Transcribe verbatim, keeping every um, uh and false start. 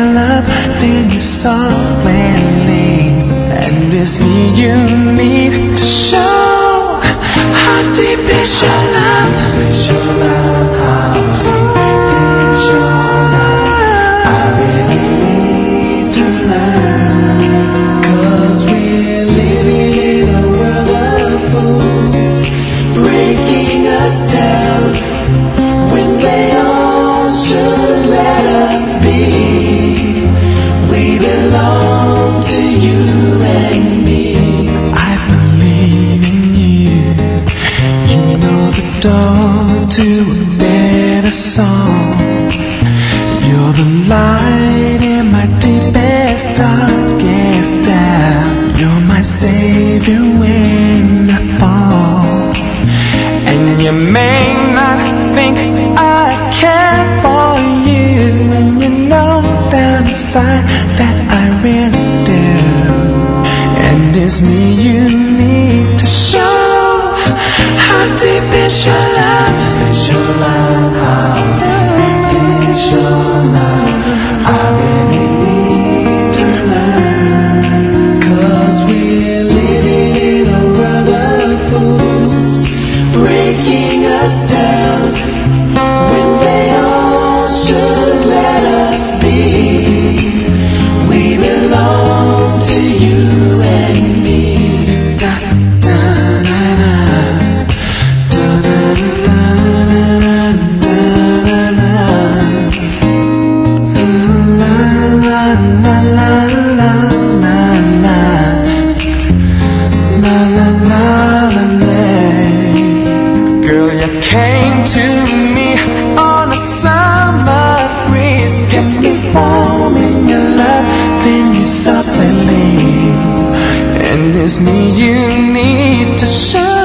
love, then you softly leave. And it's me you need to show. How deep is your love? How deep is your love? How deep is your love? I really need to learn. Cause we're living in a world of fools, breaking us down when they all should let us be. We belong to you and me. I believe in you. You know the door to a better song. You're the light in my deepest, darkest doubt. You're my savior when I fall. And you may not think I care for you, and you know down inside that I really do. And it's me you need to show. How deep is your love? Is your love? How deep is your love? I really need to learn. Cause we're living in a world of fools, breaking us down when they all should let us be. We belong to you and me. Da, da, da, da. Da, da, da, da, da, da, da. La, la, la, la, la, la. La, la, la, la, la. Girl, you came to me on a summer breeze, kept me warm in your love, then you softly leave. And it's me you need to show.